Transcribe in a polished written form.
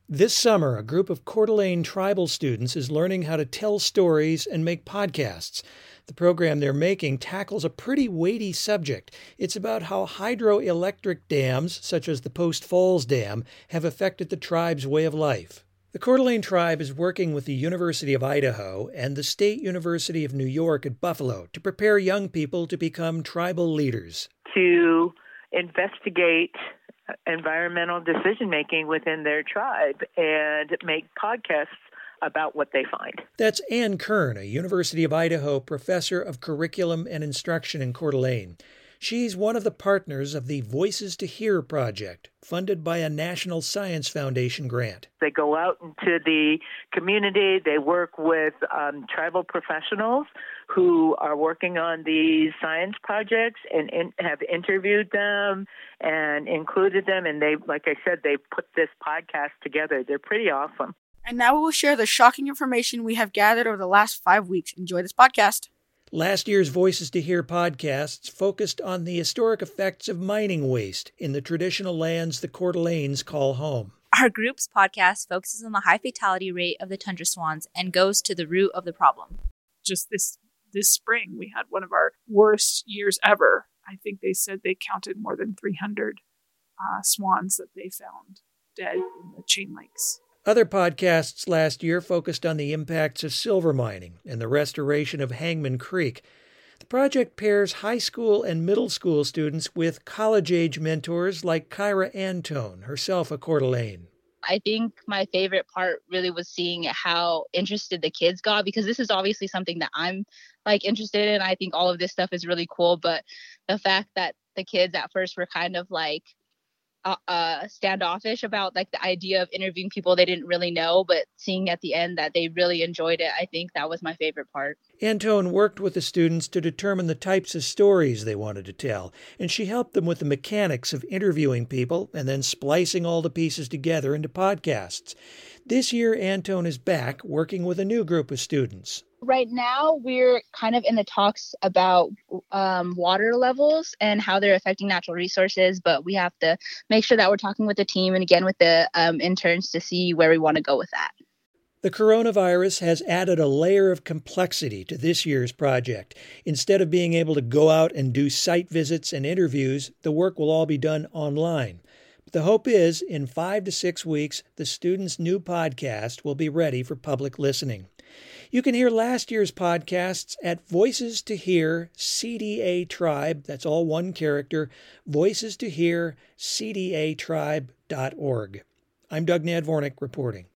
This summer, a group of Coeur d'Alene tribal students is learning how to tell stories and make podcasts. The program they're making tackles a pretty weighty subject. It's about how hydroelectric dams, such as the Post Falls Dam, have affected the tribe's way of life. The Coeur d'Alene tribe is working with the University of Idaho and the State University of New York at Buffalo to prepare young people to become tribal leaders. To investigate environmental decision-making within their tribe and make podcasts about what they find. That's Ann Kern, a University of Idaho professor of curriculum and instruction in Coeur d'Alene. She's one of the partners of the Voices to Hear project, funded by a National Science Foundation grant. They go out into the community. They work with tribal professionals who are working on these science projects and have interviewed them and included them. And they, like I said, they put this podcast together. They're pretty awesome. And now we will share the shocking information we have gathered over the last 5 weeks. Enjoy this podcast. Last year's Voices to Hear podcasts focused on the historic effects of mining waste in the traditional lands the Coeur d'Alenes call home. Our group's podcast focuses on the high fatality rate of the tundra swans and goes to the root of the problem. Just this spring, we had one of our worst years ever. I think they said they counted more than 300 swans that they found dead in the chain lakes. Other podcasts last year focused on the impacts of silver mining and the restoration of Hangman Creek. The project pairs high school and middle school students with college-age mentors like Kyra Antone, herself a Coeur d'Alene. I think my favorite part really was seeing how interested the kids got, because this is obviously something that I'm interested in. I think all of this stuff is really cool, but the fact that the kids at first were kind of standoffish about the idea of interviewing people they didn't really know, but seeing at the end that they really enjoyed it, I think that was my favorite part. Antone worked with the students to determine the types of stories they wanted to tell, and she helped them with the mechanics of interviewing people and then splicing all the pieces together into podcasts. This year, Antone is back working with a new group of students. Right now, we're kind of in the talks about water levels and how they're affecting natural resources, but we have to make sure that we're talking with the team and again with the interns to see where we want to go with that. The coronavirus has added a layer of complexity to this year's project. Instead of being able to go out and do site visits and interviews, the work will all be done online. But the hope is, in 5 to 6 weeks, the students' new podcast will be ready for public listening. You can hear last year's podcasts at Voices to Hear CDA Tribe, that's all one character, Voices to Hear CDAtribe.org. I'm Doug Nadvornik reporting.